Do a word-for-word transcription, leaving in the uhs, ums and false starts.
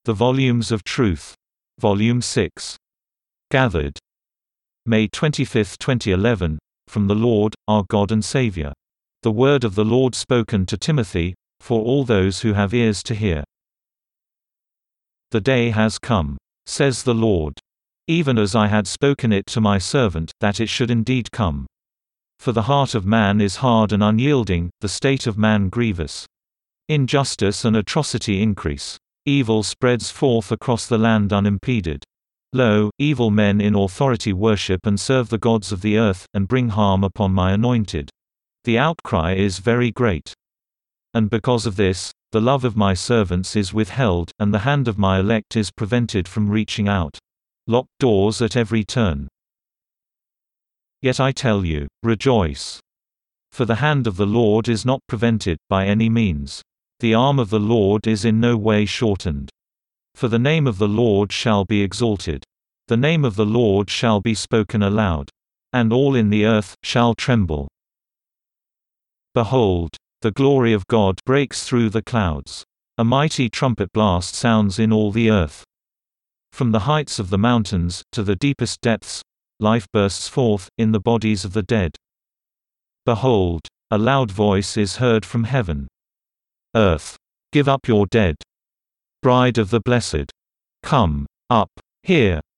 The Volumes of Truth. Volume six. Gathered. May twenty-fifth, twenty eleven, from the Lord, our God and Savior. The word of the Lord spoken to Timothy, for all those who have ears to hear. The day has come, says the Lord, even as I had spoken it to my servant, that it should indeed come. For the heart of man is hard and unyielding, the state of man grievous. Injustice and atrocity increase. Evil spreads forth across the land unimpeded. Lo, evil men in authority worship and serve the gods of the earth, and bring harm upon my anointed. The outcry is very great. And because of this, the love of my servants is withheld, and the hand of my elect is prevented from reaching out. Locked doors at every turn. Yet I tell you, rejoice. For the hand of the Lord is not prevented, by any means. The arm of the Lord is in no way shortened. For the name of the Lord shall be exalted. The name of the Lord shall be spoken aloud. And all in the earth shall tremble. Behold, the glory of God breaks through the clouds. A mighty trumpet blast sounds in all the earth. From the heights of the mountains, to the deepest depths, life bursts forth, in the bodies of the dead. Behold, a loud voice is heard from heaven. Earth, give up your dead. Bride of the blessed, come up. Hear,